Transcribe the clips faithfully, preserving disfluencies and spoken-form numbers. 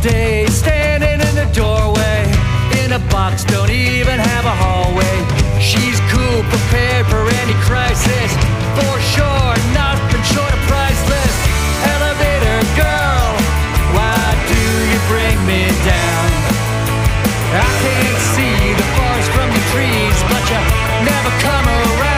day, standing in the doorway, in a box, don't even have a hallway. She's cool, prepared for any crisis, for sure, nothing short of priceless. Elevator girl, why do you bring me down? I can't see the forest from the trees, but you never come around.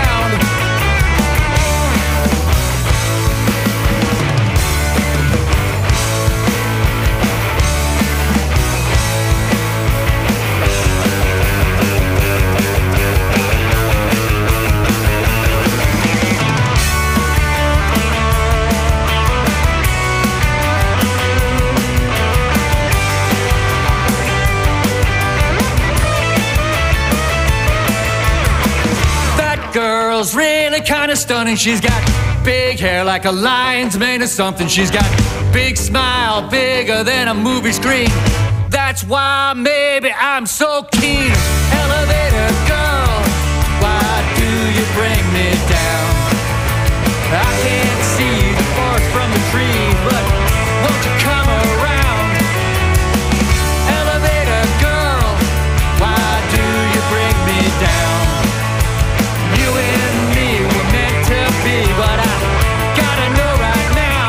Girl's really kinda stunning. She's got big hair like a lion's mane or something. She's got big smile, bigger than a movie screen. That's why maybe I'm so keen. Elevator girl, why do you bring me down? I can't see the forest from the trees, but won't you come around? Elevator girl, why do you bring me down? You and me were meant to be, but I gotta know right now.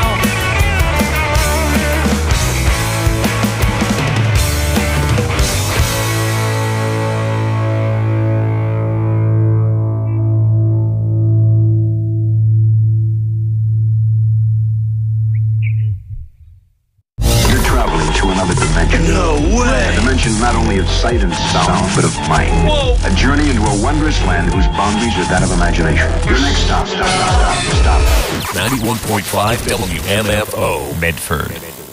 You're traveling to another dimension. No way! A dimension not only of sight and sound, but of mind. Whoa! A journey into a wondrous land whose boundaries are that of imagination. Your next stop, stop, stop, stop, stop. ninety-one point five W M F O, Medford.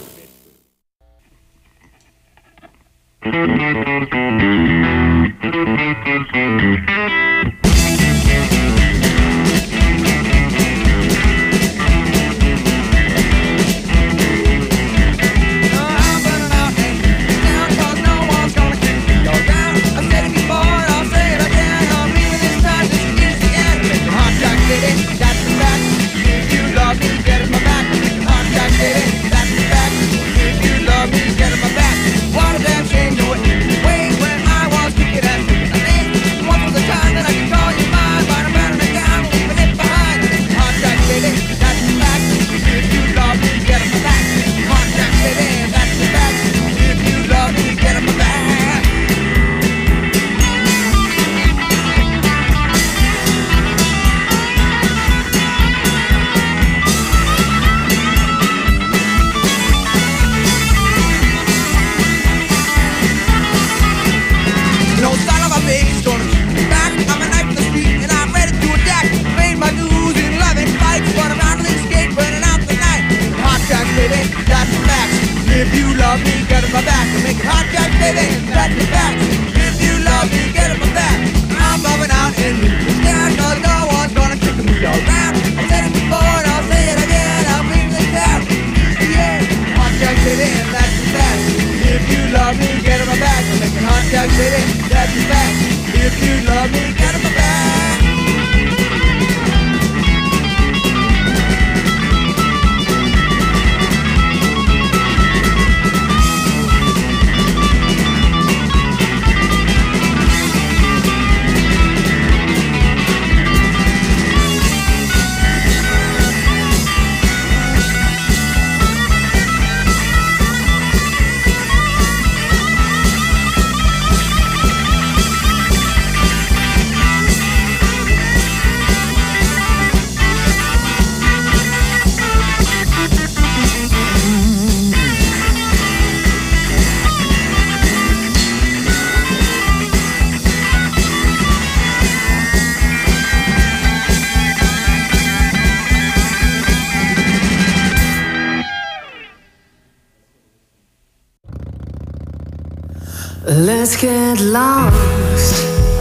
Let's get lost.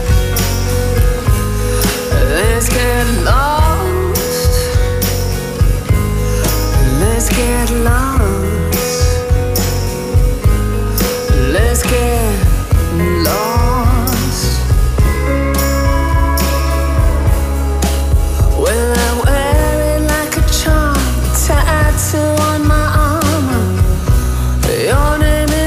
Let's get lost. Let's get lost. Let's get lost. Well, I wear it like a charm, tattoo on my armor. Your name is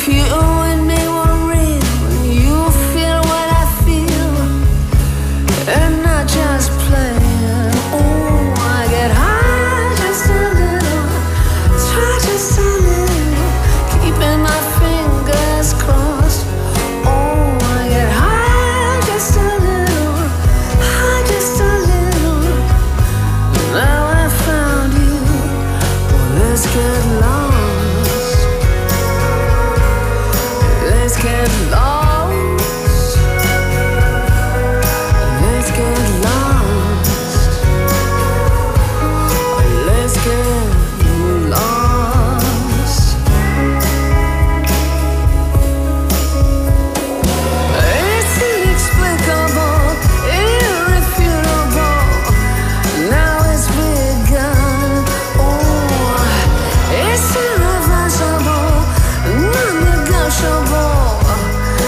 irreversible, non-negotiable.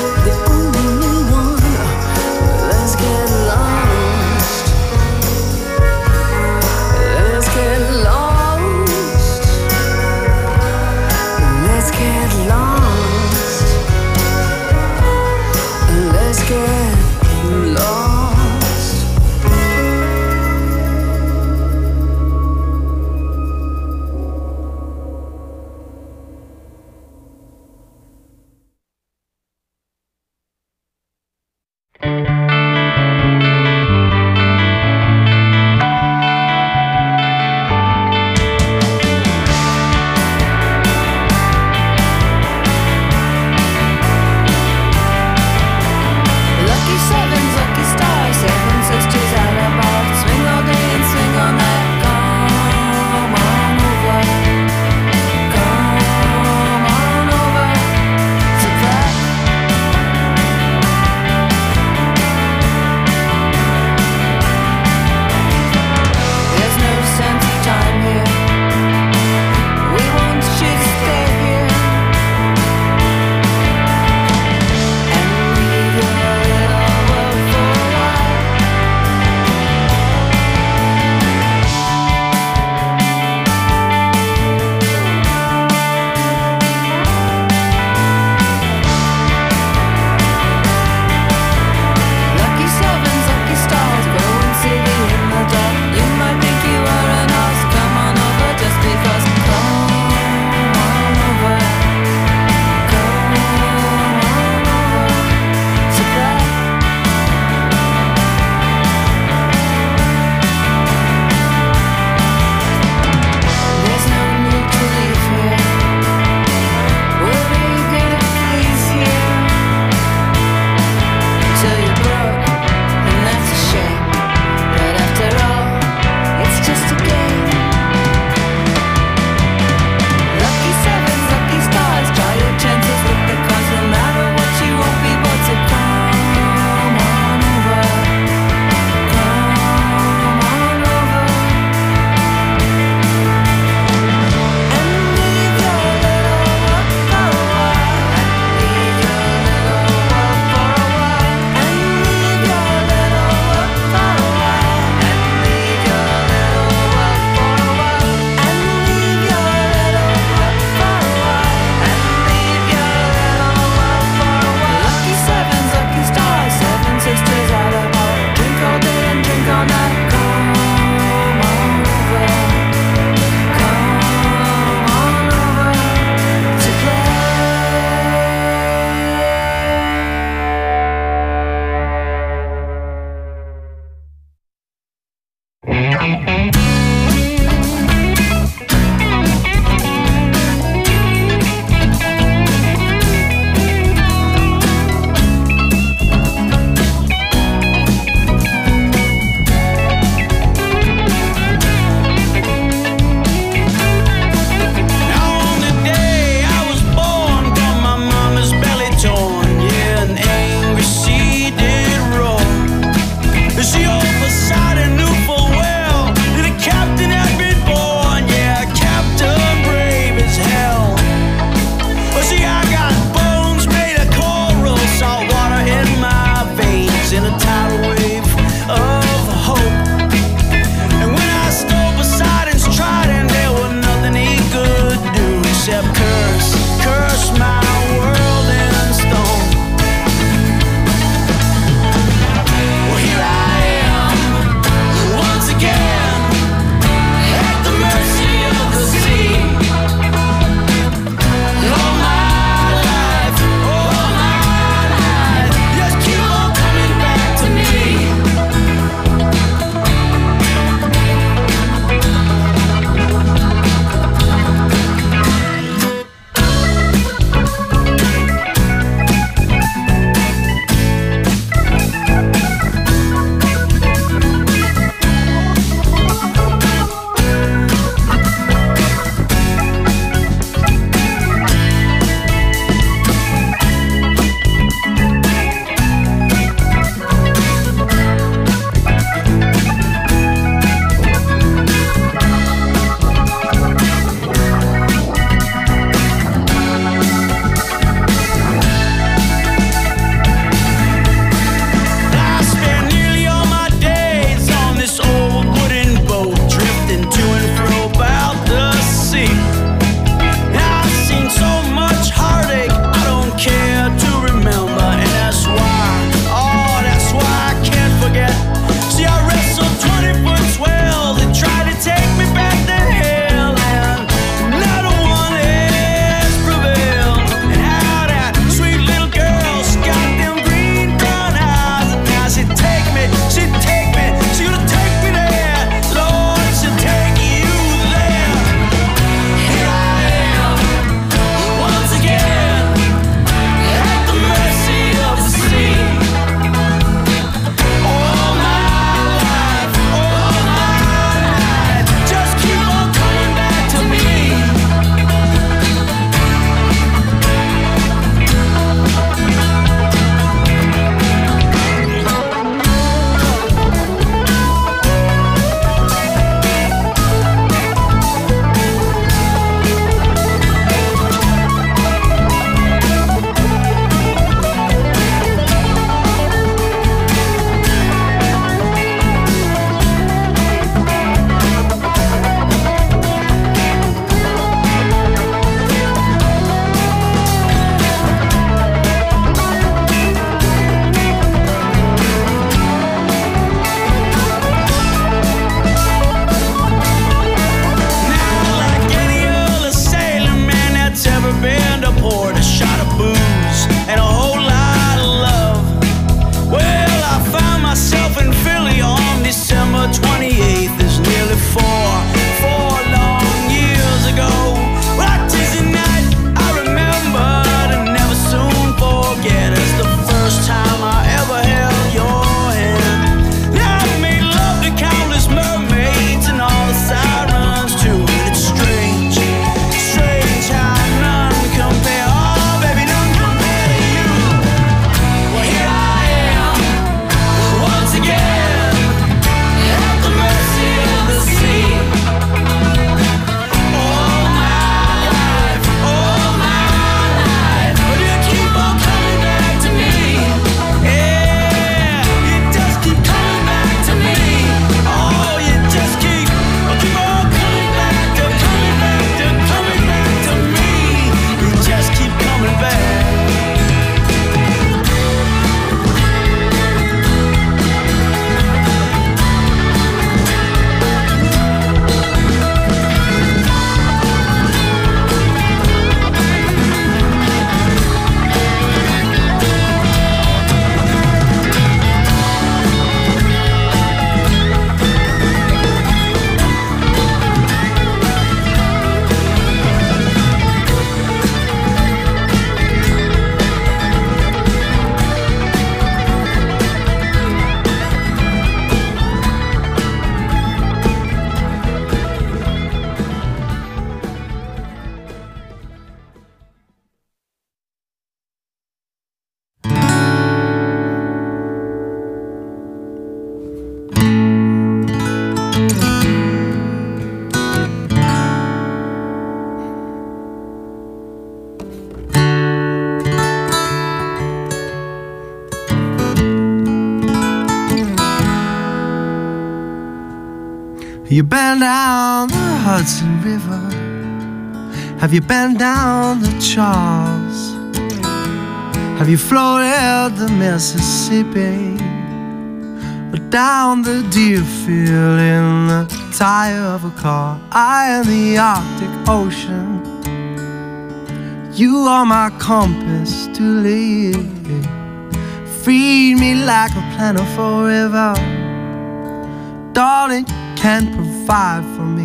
You been down the Hudson River? Have you been down the Charles? Have you floated the Mississippi? Or down the Deerfield in the tire of a car? I am the Arctic Ocean. You are my compass to live. Feed me like a plentiful river. Darling, you can provide for me.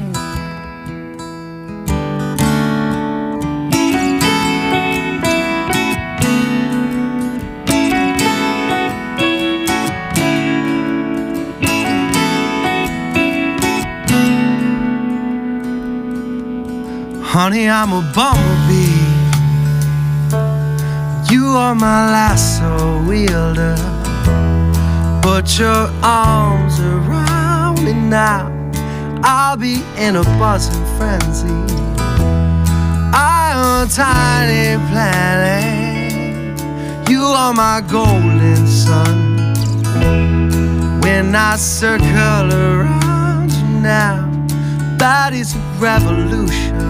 Honey, I'm a bumblebee. You are my lasso wielder. Put your arms around me now. I'll be in a buzzing frenzy. I am a tiny planet. You are my golden sun. When I circle around you now, that is a revolution.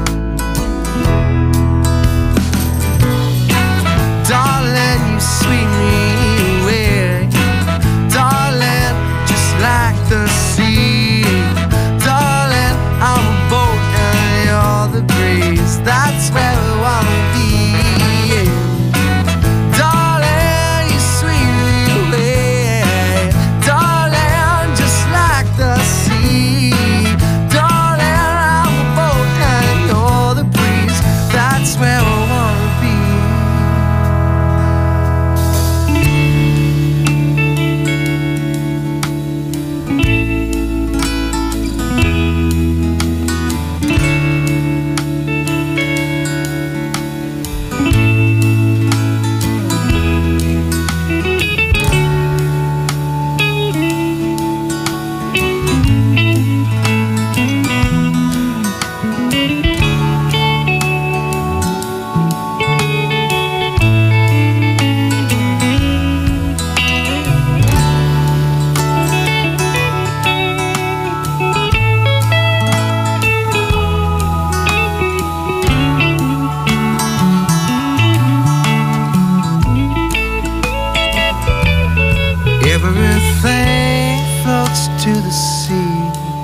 Darling, you sweep me away. Darling, just like the sea. Darling, I'm a boat and you're the breeze. That's where we wanna be. Darling, you sweep me away. Darling, just like the sea. Darling, I'm a boat and you're the breeze. That's where we wanna be. Everything floats to the sea.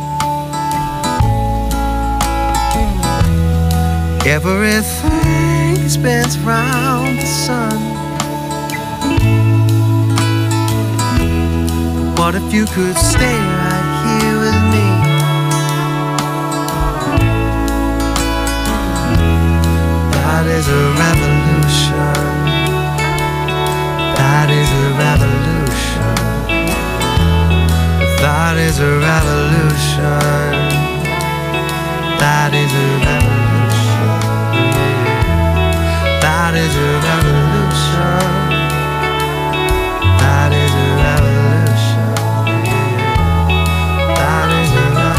Everything spins round the sun. What if you could stay right here with me? That is a revolution. That is a revolution. That is a revolution. That is a revolution. That is a revolution. That is a revolution. That is a revolution.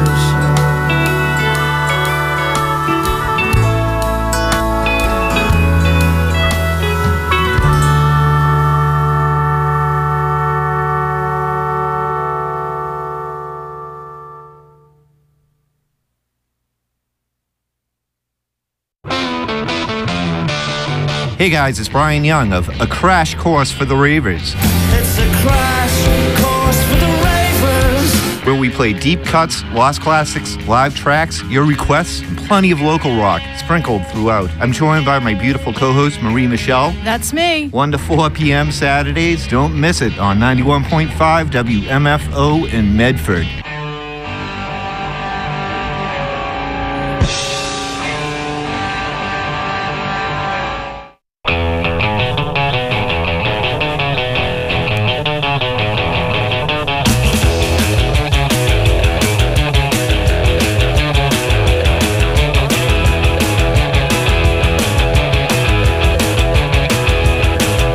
Hey guys, it's Brian Young of A Crash Course for the Ravers. It's a crash course for the Ravers. Where we play deep cuts, lost classics, live tracks, your requests, and plenty of local rock sprinkled throughout. I'm joined by my beautiful co-host, Marie Michelle. That's me. one to four p.m. Saturdays. Don't miss it on ninety-one point five W M F O in Medford.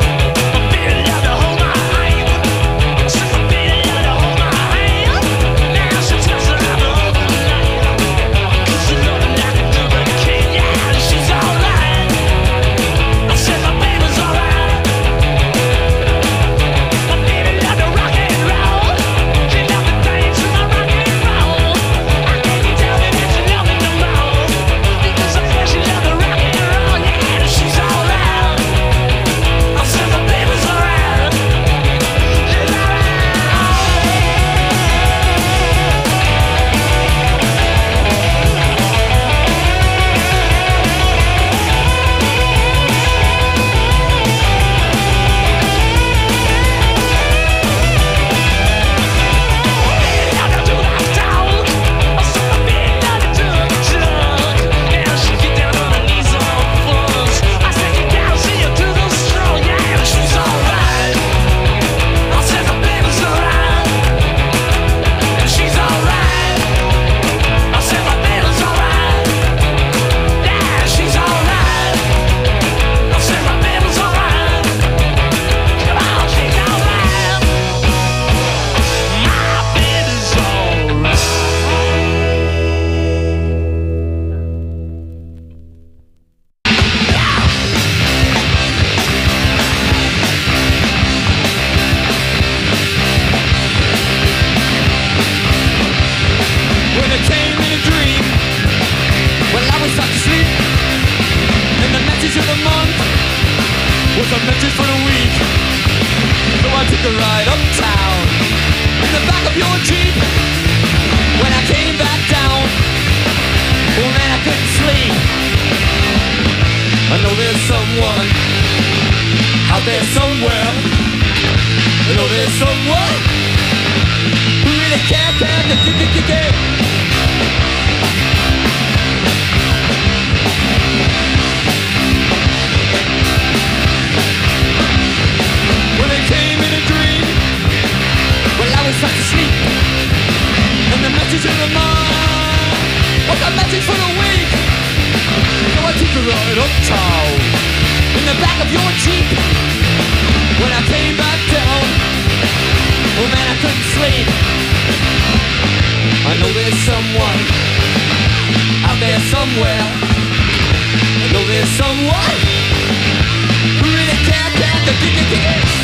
Hold my hand. was a message for the week. So I took a ride uptown in the back of your Jeep. When I came back down, oh man, I couldn't sleep. I know there's someone out there somewhere. I know there's someone who really can't, can't, can't, can't, can't. Well, it came in a dream while I was fast asleep, and the message in the mind was a message for the weak. So I took a ride uptown in the back of your Jeep. When I came back down, oh man, I couldn't sleep. I know there's someone out there somewhere. I know there's someone who really can't, can't, can't, can't, can't.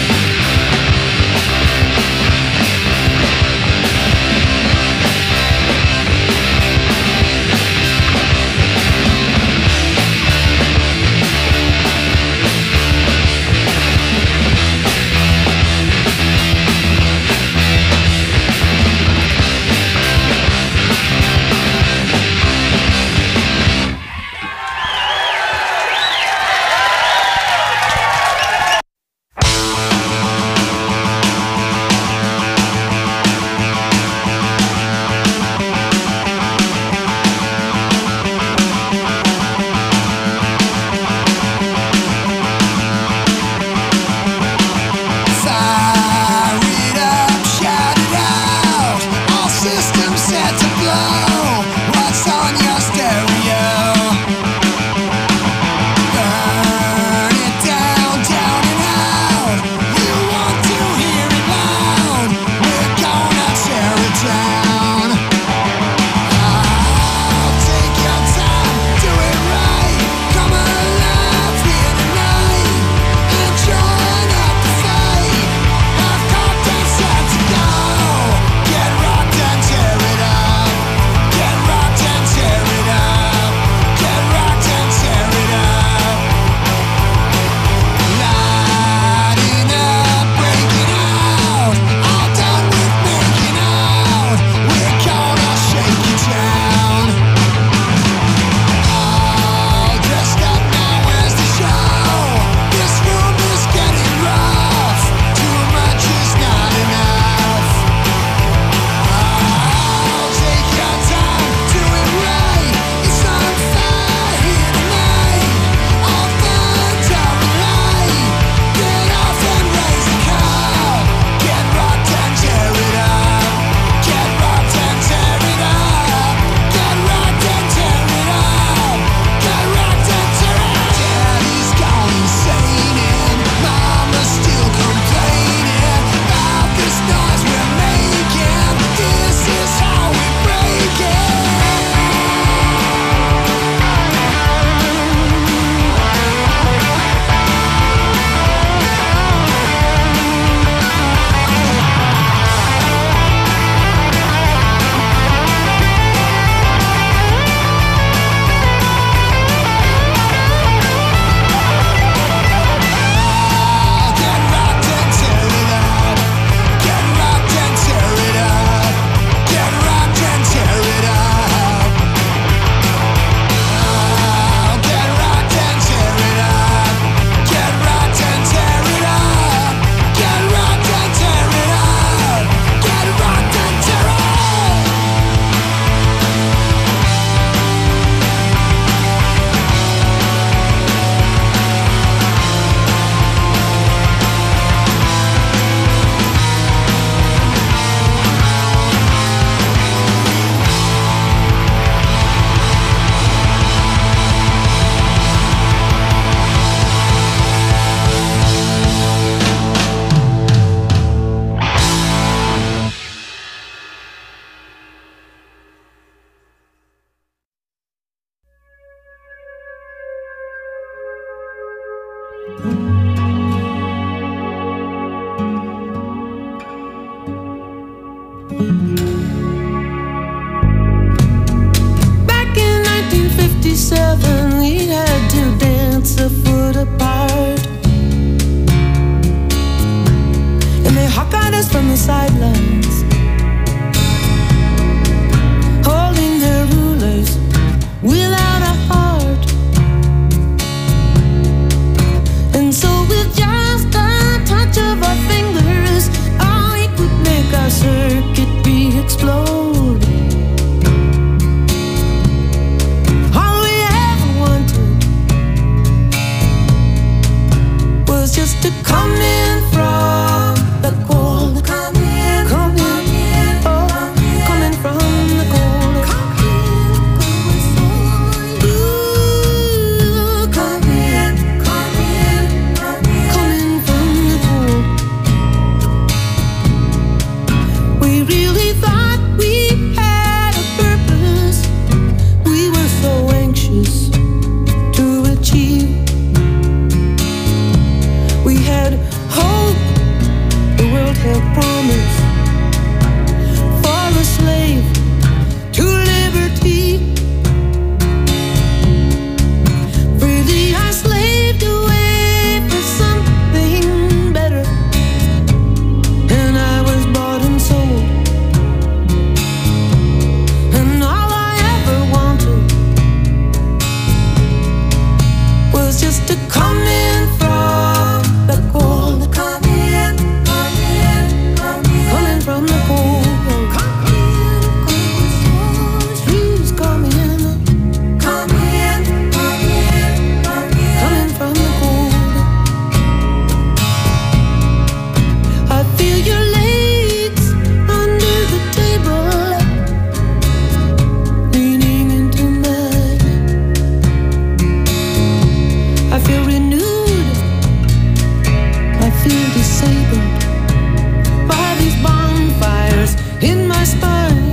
feel disabled by these bonfires in my spine.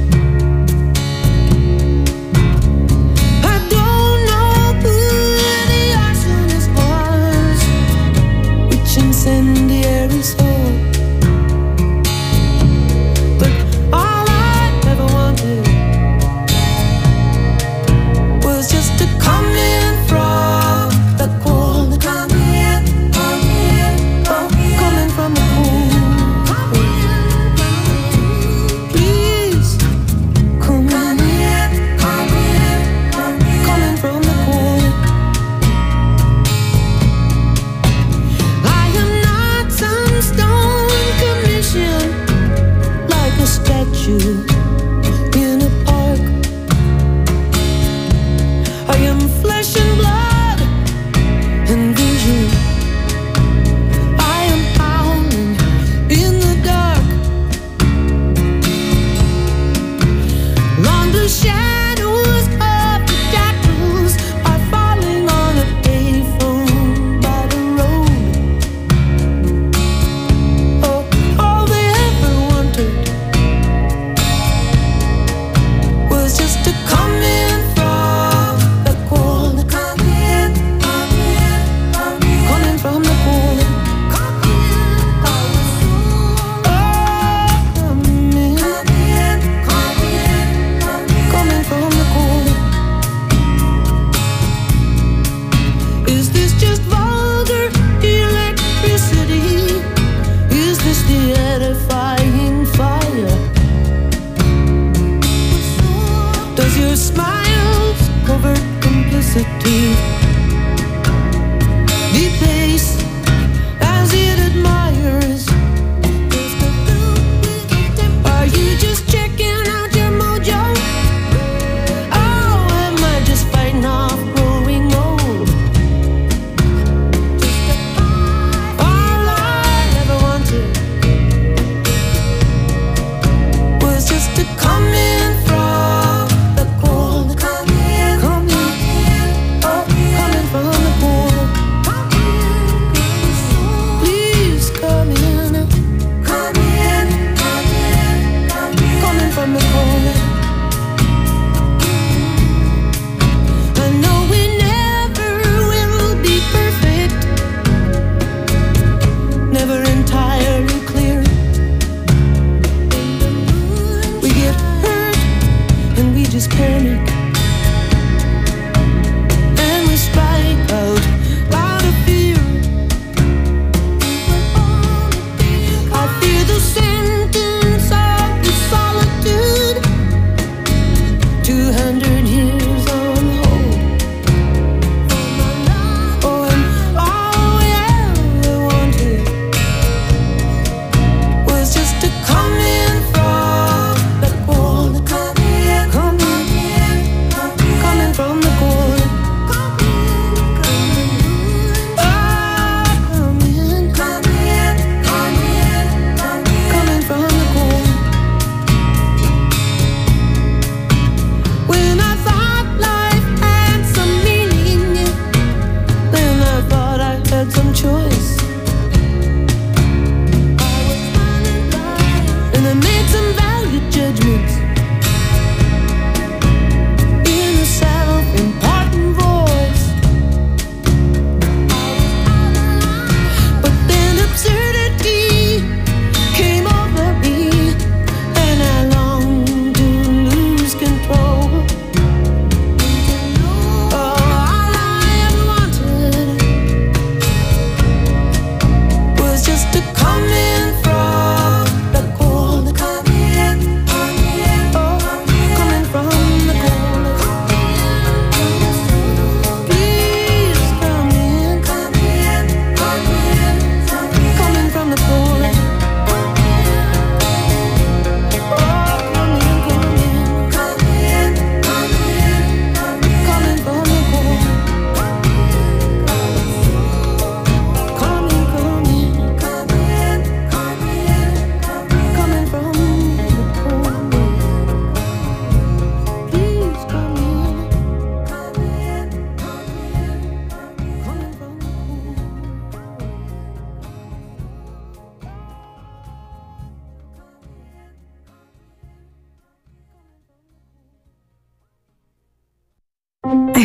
I don't know who the arsonist was, which incendiary soul, but all I ever wanted was just to come in from the cold. Come in, come in, come in.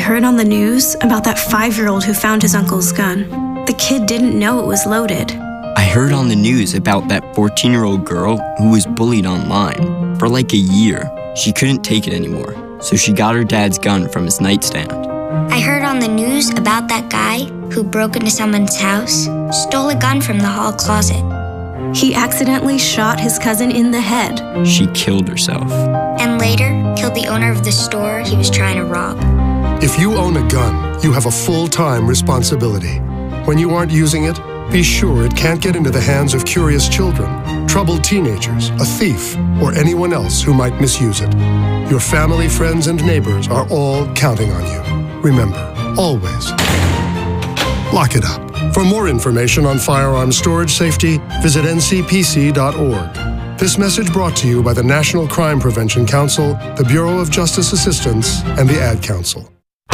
heard on the news about that five-year-old who found his uncle's gun. The kid didn't know it was loaded. I heard on the news about that fourteen-year-old girl who was bullied online. For like a year, she couldn't take it anymore, so she got her dad's gun from his nightstand. I heard on the news about that guy who broke into someone's house, stole a gun from the hall closet. He accidentally shot his cousin in the head. She killed herself. And later, killed the owner of the store he was trying to rob. If you own a gun, you have a full-time responsibility. When you aren't using it, be sure it can't get into the hands of curious children, troubled teenagers, a thief, or anyone else who might misuse it. Your family, friends, and neighbors are all counting on you. Remember, always, lock it up. For more information on firearms storage safety, visit N C P C dot org. This message brought to you by the National Crime Prevention Council, the Bureau of Justice Assistance, and the Ad Council.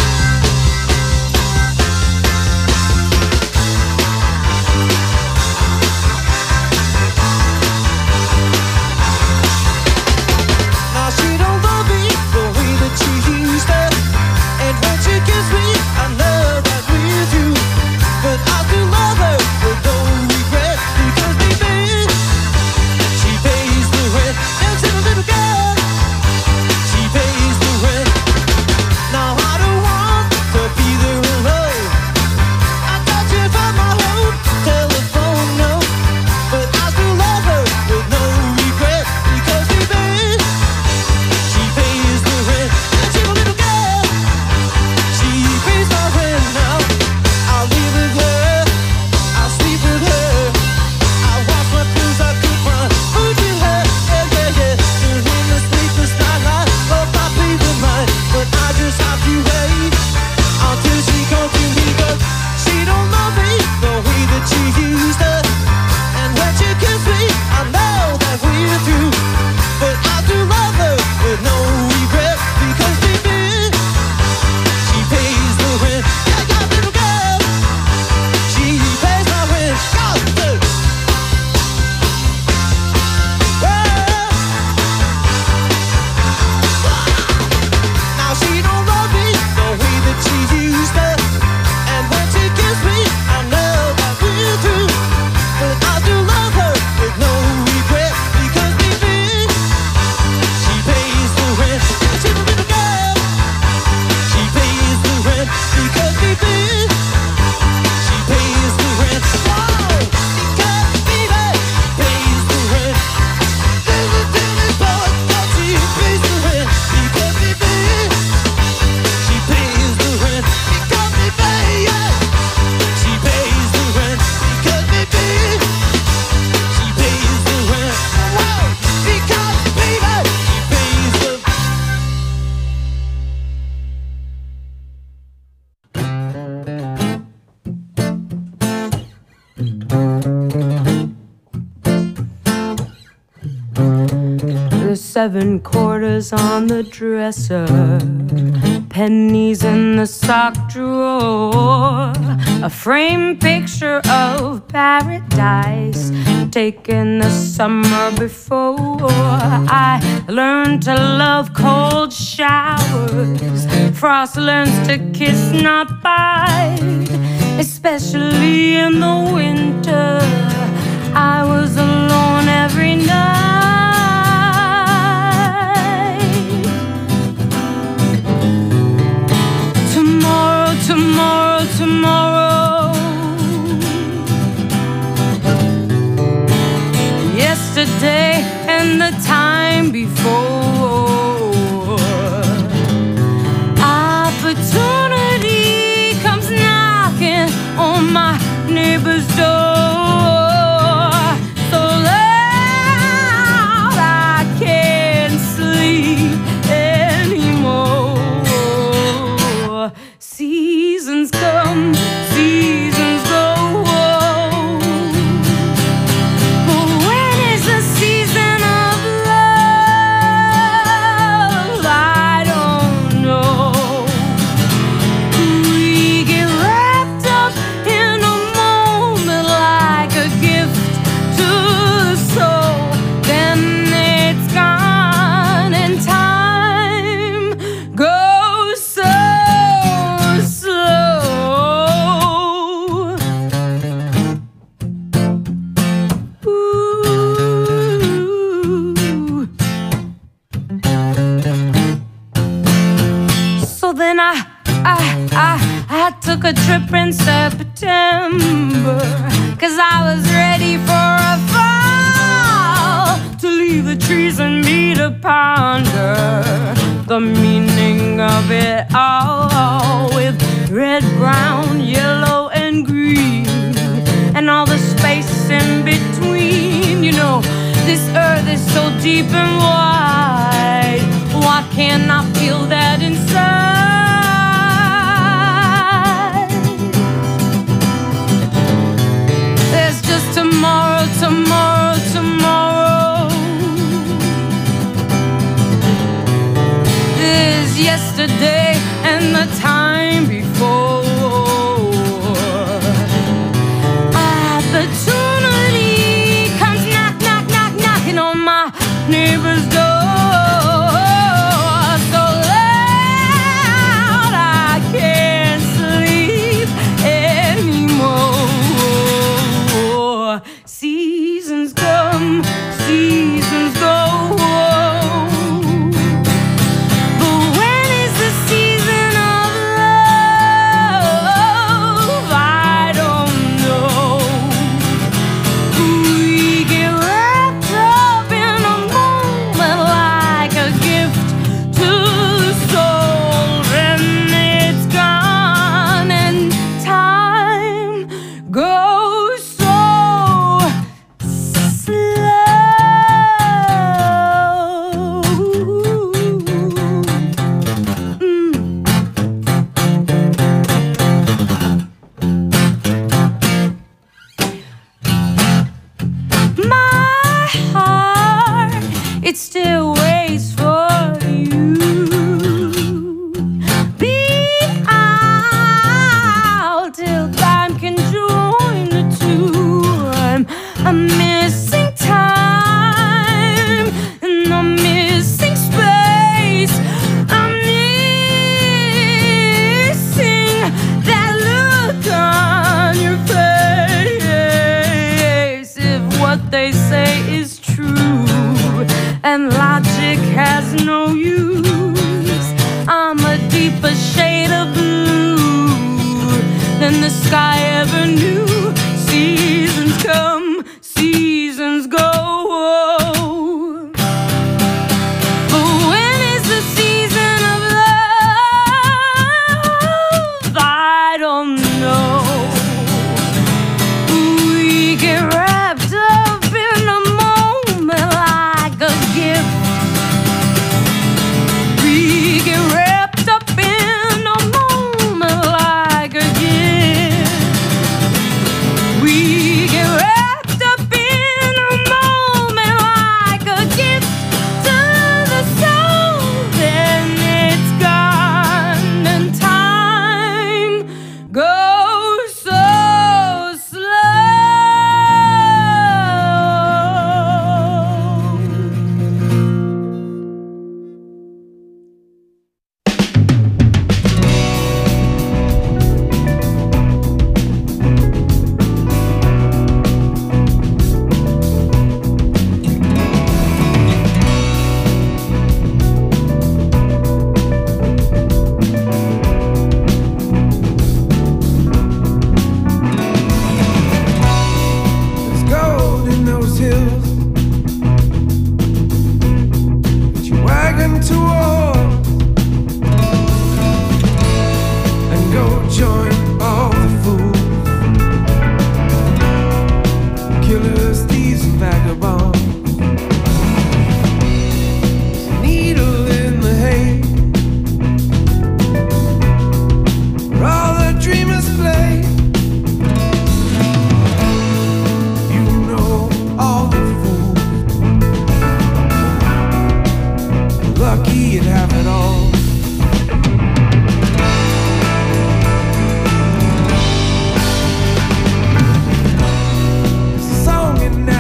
Seven quarters on the dresser, pennies in the sock drawer, a framed picture of paradise taken the summer before. I learned to love cold showers, frost learns to kiss, not bite, especially in the winter. I was alone every night. Tomorrow, tomorrow. Yesterday and the time before. Opportunity comes knocking on my neighbor's door. a trip in September, 'cause I was ready for a fall, to leave the trees and me to ponder the meaning of it all, with red, brown, yellow, and green, and all the space in between. You know, this earth is so deep and wide, why can't I feel that inside? There's just tomorrow, tomorrow, tomorrow. There's yesterday and the time before. Opportunity comes knock, knock, knock, knocking on my neighbor's door, so loud I can't sleep anymore. Seasons come, seasons go, but when is the season of love? I don't know. We get wrapped up in a moment like a gift to the soul, and it's gone, and time goes so slow. Mm. My heart, it still waits for you. Be out till time can join the two. I'm, I'm missing time, and I'm missing space. I'm missing that look on your face. If what they say is true and logic has no use, I'm a deeper shade of blue than the sky ever knew. Seasons come, seasons go, but when is the season of love? I don't know. We get wrapped up in a moment like a gift. We get wrapped up in a moment like a gift. We get wrapped up in a moment like a gift to the soul, then it's gone, and time goes so slow. There's gold in those hills, put your wagon to a horse, and go join all the fools, killers, thieves, and vagabonds. Needle in the hay, where all the dreamers play. You know all the fools, lucky you'd have it all. There's a song in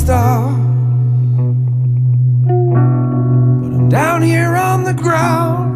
star. But I'm down here on the ground.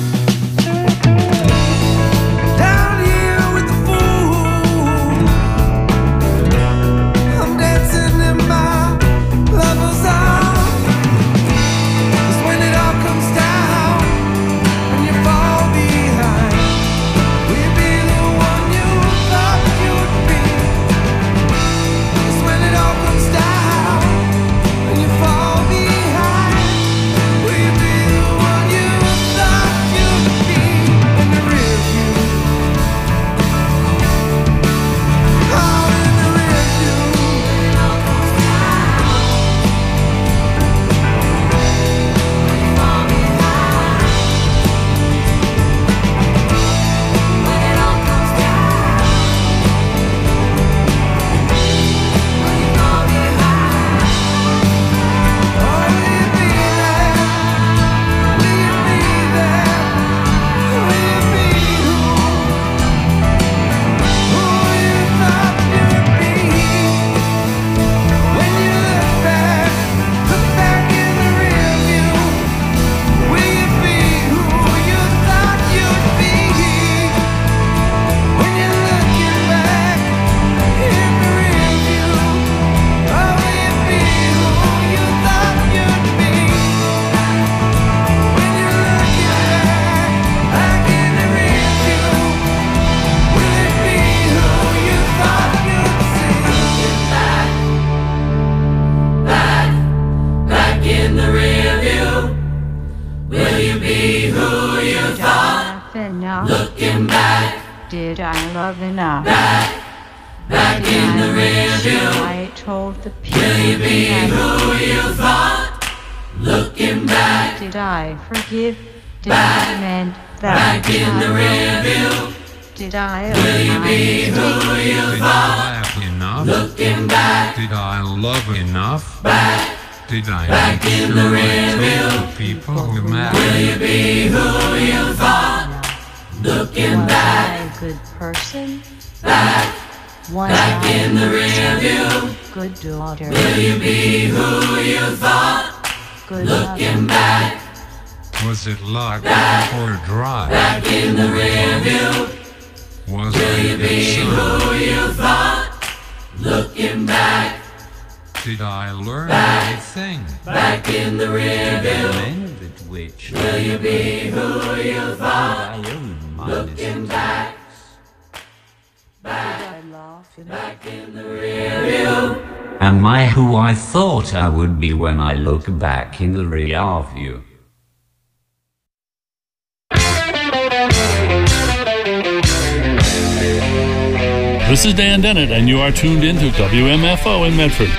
Looking back, did I love enough? Back, back did in I the rear view. I told the people. Will you be who you thought? Looking back, did I forgive? Did back, I mend that? Back in the rear view. Did I? Will you be who you thought? Did I laugh enough? Looking back, did I love enough? Back. Did I back in sure the I rear view? The people who matter? Will you be who you thought? Looking was back, I a good person? Back, was back I in the rear view. Good daughter. Will you be who you thought? Good Looking mother. back, was it luck back, or drive? Back in the rear view. Was Will I you be who you thought? Looking back. Did I learn back, anything? Back in the rear view. Which will you be who you thought? Looking back, back, back in the rear view. Am I who I thought I would be when I look back in the rear view? This is Dan Dennett, and you are tuned in to W M F O in Medford.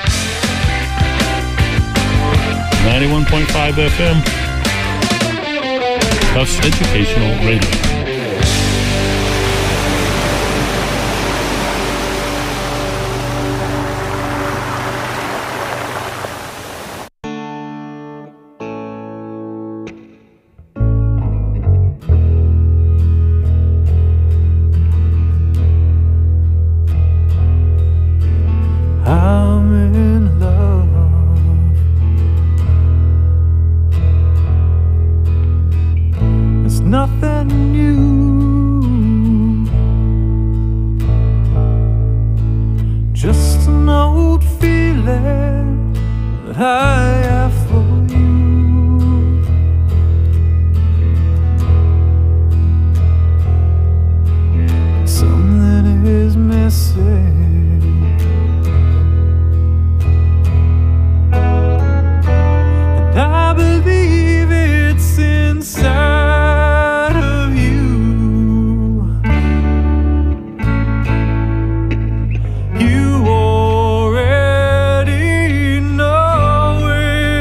ninety-one point five F M. Tufts Educational Radio. I'm in love. It's nothing new. Just an old feeling that I have for you. Something is missing. I believe it's inside of you. You already know it.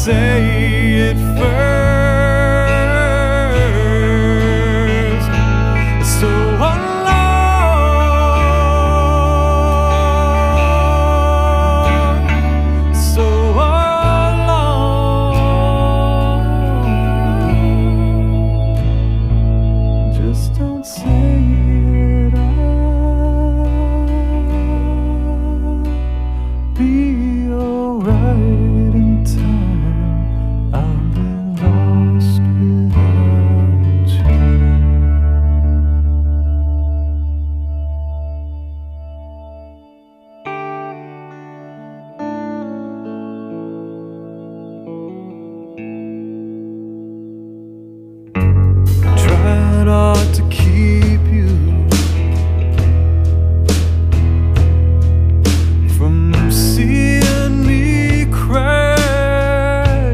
say it first. So alone, so alone. Just don't say it. I'll be alright in time. I'll be lost without you. Tried hard to keep you from seeing me cry.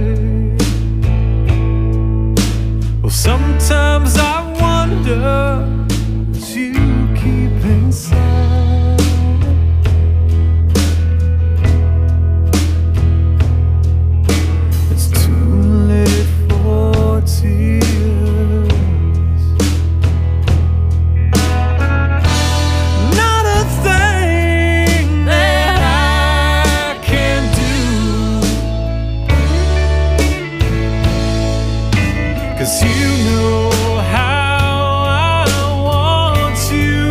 Well, sometimes I wonder what you keep inside. It's too late for tears. Not a thing that I can do, 'cause you know how I want you.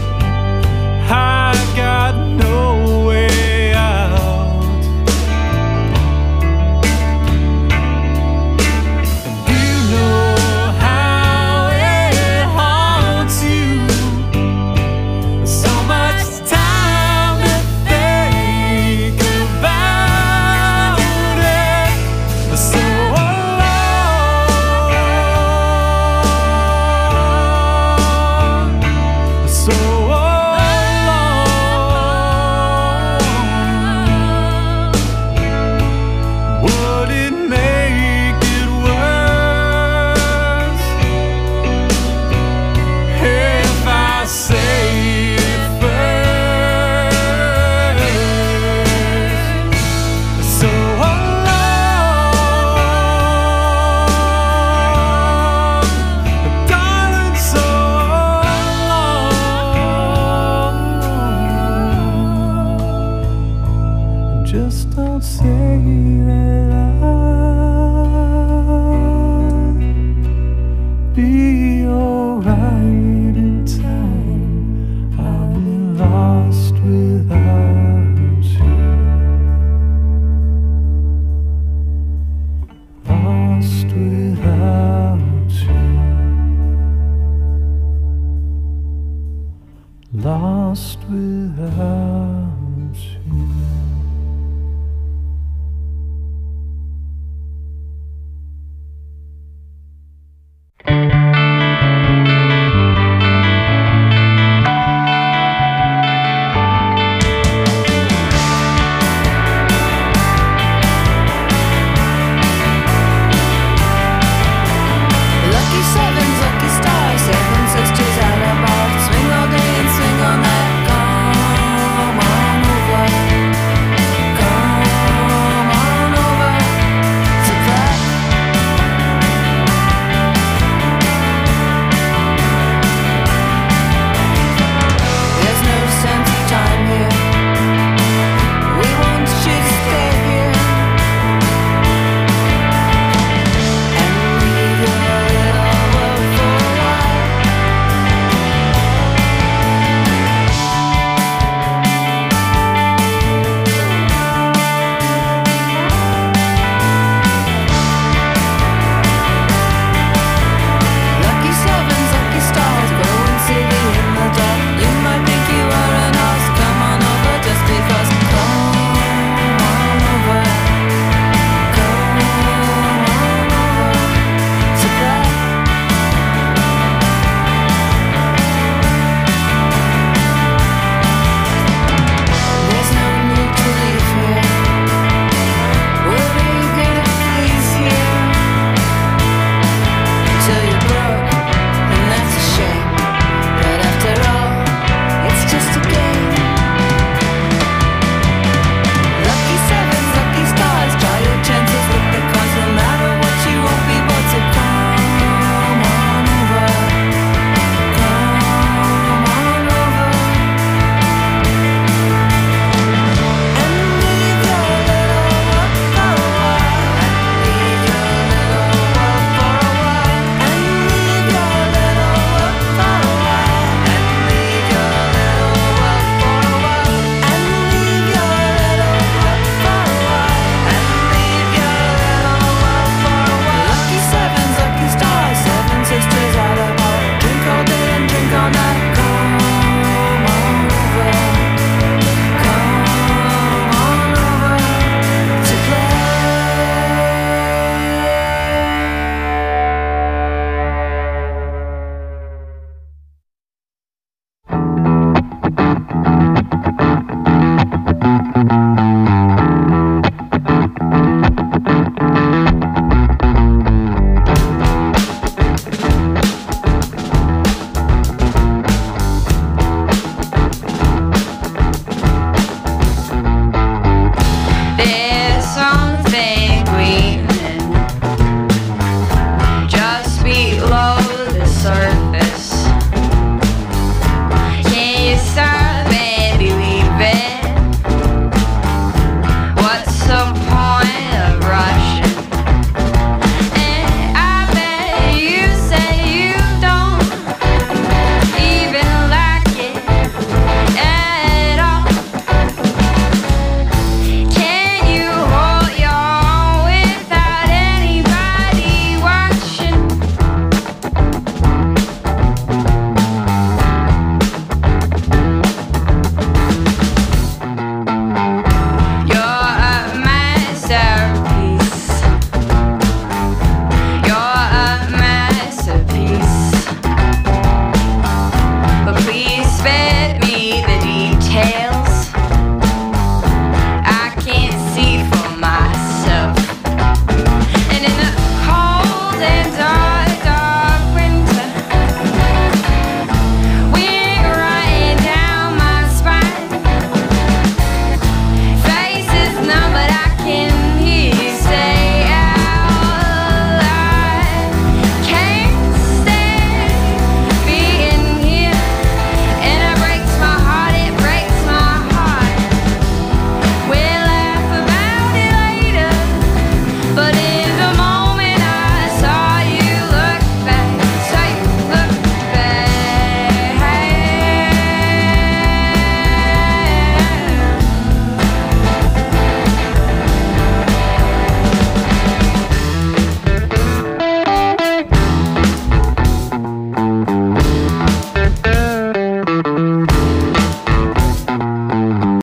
I've got no way out, and you know how it haunts you. So much time to think about it. So alone, so alone. Would it make it worse if I say it first? So alone, darling, so alone. Just don't say that I